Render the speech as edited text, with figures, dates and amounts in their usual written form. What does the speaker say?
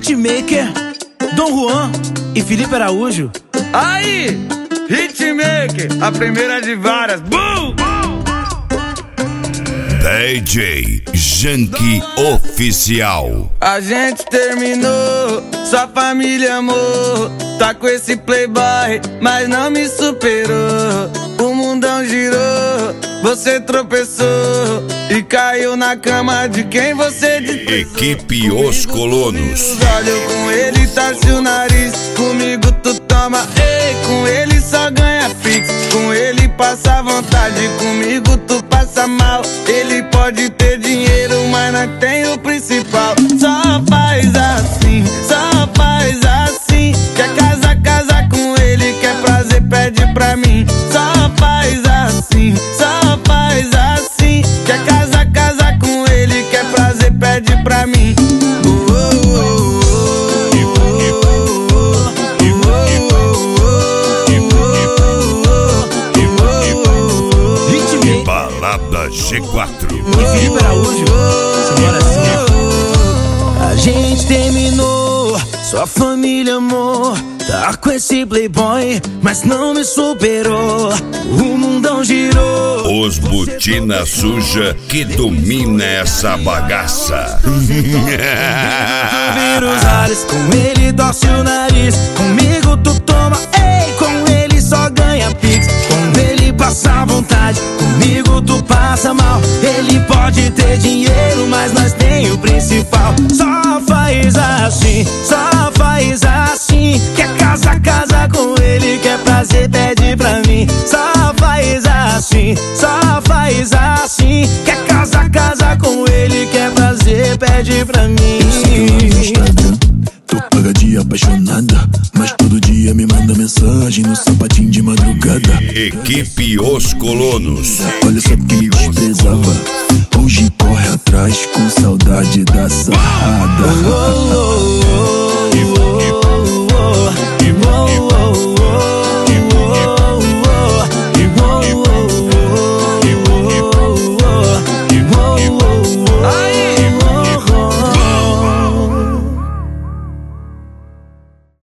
Hitmaker, Dom Juan e Felipe Araújo. Aí, Hitmaker, a primeira de várias. Boom! DJ Janky Oficial. A gente terminou, sua família amou. Tá com esse playboy, mas não me superou. O mundão girou, você tropeçou e caiu na cama de quem você desprezou. Equipe Os Colonos. Olhou com ele, torce o nariz. Comigo tu toma, ei. Com ele só ganha fixo. Com ele passa vontade. Comigo tu passa mal. Ele pode ter dinheiro, mas não tem o principal. Só faz assim, só faz assim. Quer casar com ele, quer prazer, pede pra mim. Só faz assim, só faz assim. Quer casar com ele, quer prazer, pede pra mim. Balada G4 E Felipe Araújo, senhora assim. A gente terminou, sua família amou. Tá com esse playboy, mas não me superou. O mundão girou. Os botina suja que domina essa bagaça. Vira os ares, com ele torce o nariz. Comigo tu toma, ei. Com ele só ganha pix. Com ele passa vontade. Comigo tu passa mal. Ele pode ter dinheiro, mas nós tem o principal. Só faz assim, só faz assim. Quer casar com ele, quer prazer, pede pra mim. Só faz assim, só faz assim. Quer casar com ele, quer prazer, pede pra mim. Tô pagadinha apaixonada, mas todo dia me manda mensagem no sapatinho de madrugada. Equipe Os Colonos. Olha só quem me desprezava, hoje corre atrás com saudade da sarrada.